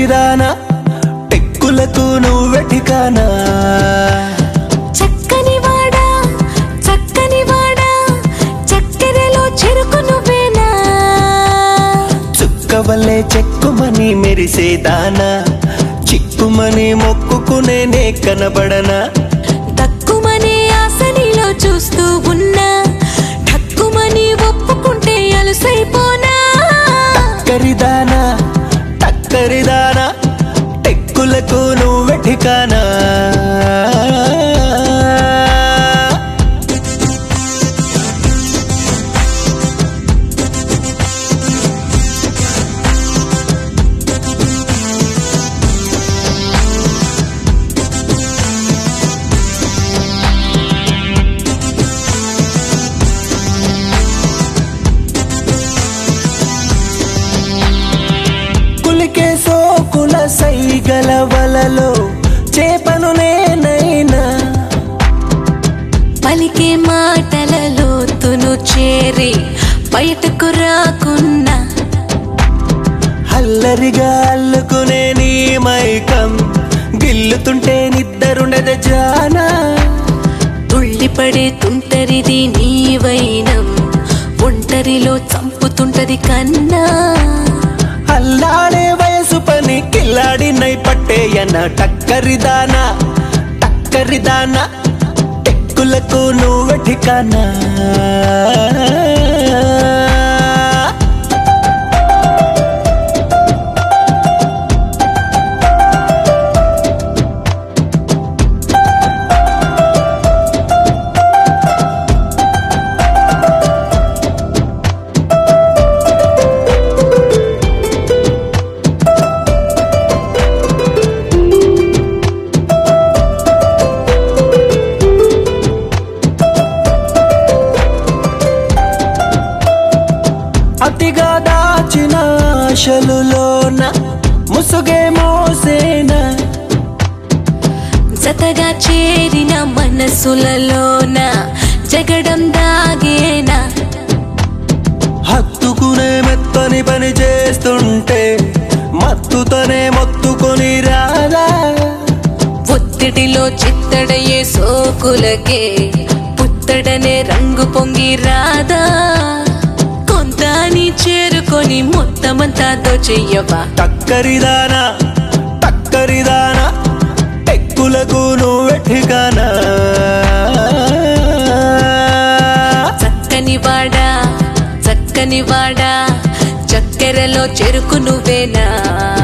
చక్కరిదానా టెక్కులకు నువ్వే ఠికానా చక్కని వాడా చక్కెరలో చెరుకు నువ్వేనా చుక్కవల్లే చెక్కుమని మెరిసేదానా చిక్కుమని మొక్కుకునే కనబడనా తక్కువనే ఆసనిలో చూస్తూ ఉన్నా ఠక్కుమని ఒప్పుకుంటే అలుసైపోనా టక్కరిదానా టెక్కులకు నువ్వే ఠికానా సోకుల సైగల వలలో చేపను నేనైనా పలికే మాటలలో తును చేరి బయటకు రాకున్నా అల్లరిగా అల్లుకునే నీ మైకం గిల్లుతుంటే నిద్దరుండద జానా తుళ్ళిపడే తుంటరిది నీ వైనం ఒంటరిలో చంపుతుంటది కన్నా అల్లాడే వయసు పని కిల్లాడి నై పట్టేయన టక్కరిదానా టెక్కులకు నువ్వే ఠికానా అతిగా దాచిన ఆశలులోన ముసుగే మోసేనా జతగా చేరిన మనసులలోన జగడం దాగేనా హత్తుకునే మెత్తని పని చేస్తుంటే మత్తుతోనే మొత్తుకొని రాదా ఒత్తిడిలో చిత్తడయే సోకులకే పుత్తడనే రంగు పొంగి రాదా కొంతాని చేరుకొని మొత్తమంతా దోచెయ్యవా టక్కరిదానా టెక్కులకు నువ్వే ఠికానా చక్కని వాడా చక్కెరలో చెరుకు నువ్వేనా